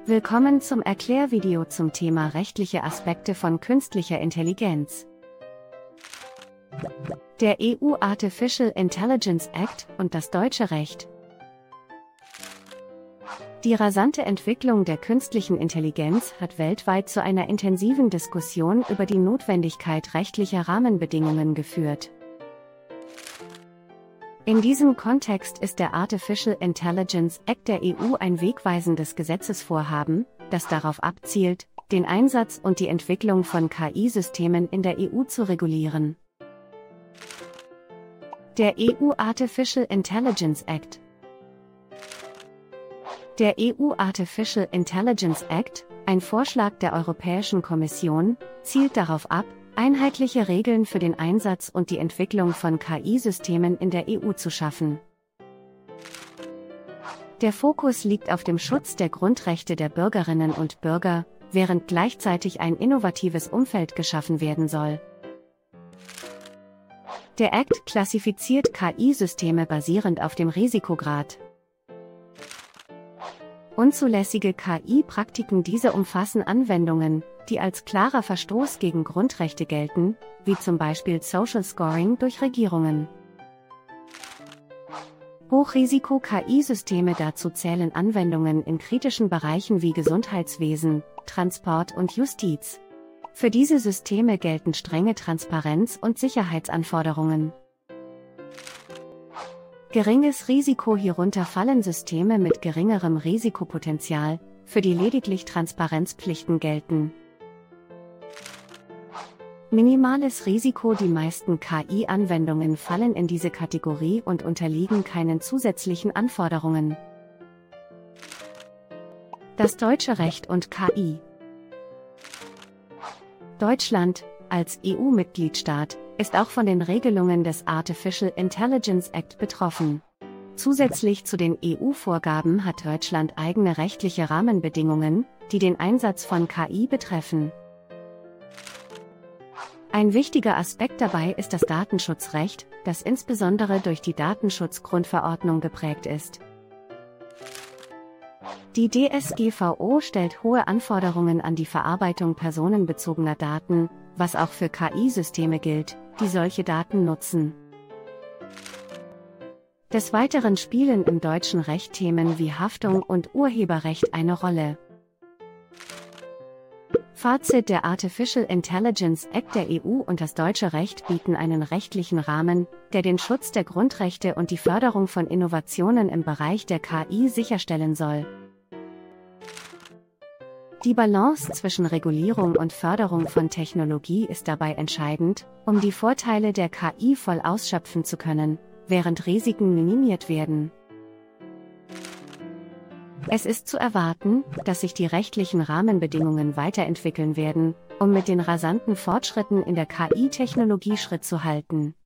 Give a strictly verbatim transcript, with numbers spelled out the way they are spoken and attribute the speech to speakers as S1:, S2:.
S1: Willkommen zum Erklärvideo zum Thema rechtliche Aspekte von künstlicher Intelligenz. Der E U Artificial Intelligence Act und das deutsche Recht. Die rasante Entwicklung der künstlichen Intelligenz hat weltweit zu einer intensiven Diskussion über die Notwendigkeit rechtlicher Rahmenbedingungen geführt. In diesem Kontext ist der Artificial Intelligence Act der E U ein wegweisendes Gesetzesvorhaben, das darauf abzielt, den Einsatz und die Entwicklung von K I-Systemen in der E U zu regulieren. Der E U Artificial Intelligence Act. Der E U Artificial Intelligence Act, ein Vorschlag der Europäischen Kommission, zielt darauf ab, einheitliche Regeln für den Einsatz und die Entwicklung von K I-Systemen in der E U zu schaffen. Der Fokus liegt auf dem Schutz der Grundrechte der Bürgerinnen und Bürger, während gleichzeitig ein innovatives Umfeld geschaffen werden soll. Der Act klassifiziert K I-Systeme basierend auf dem Risikograd. Unzulässige K I-Praktiken Diese umfassen Anwendungen, die als klarer Verstoß gegen Grundrechte gelten, wie zum Beispiel Social Scoring durch Regierungen. Hochrisiko-K I-Systeme Dazu zählen Anwendungen in kritischen Bereichen wie Gesundheitswesen, Transport und Justiz. Für diese Systeme gelten strenge Transparenz- und Sicherheitsanforderungen. Geringes Risiko Hierunter fallen Systeme mit geringerem Risikopotenzial, für die lediglich Transparenzpflichten gelten. Minimales Risiko Die meisten K I-Anwendungen fallen in diese Kategorie und unterliegen keinen zusätzlichen Anforderungen. Das deutsche Recht und K I. Deutschland, als E U-Mitgliedstaat, ist auch von den Regelungen des Artificial Intelligence Act betroffen. Zusätzlich zu den E U-Vorgaben hat Deutschland eigene rechtliche Rahmenbedingungen, die den Einsatz von K I betreffen. Ein wichtiger Aspekt dabei ist das Datenschutzrecht, das insbesondere durch die Datenschutzgrundverordnung geprägt ist. Die D S G V O stellt hohe Anforderungen an die Verarbeitung personenbezogener Daten, was auch für K I-Systeme gilt, die solche Daten nutzen. Des Weiteren spielen im deutschen Recht Themen wie Haftung und Urheberrecht eine Rolle. Fazit: Der Artificial Intelligence Act der E U und das deutsche Recht bieten einen rechtlichen Rahmen, der den Schutz der Grundrechte und die Förderung von Innovationen im Bereich der K I sicherstellen soll. Die Balance zwischen Regulierung und Förderung von Technologie ist dabei entscheidend, um die Vorteile der K I voll ausschöpfen zu können, während Risiken minimiert werden. Es ist zu erwarten, dass sich die rechtlichen Rahmenbedingungen weiterentwickeln werden, um mit den rasanten Fortschritten in der K I-Technologie Schritt zu halten.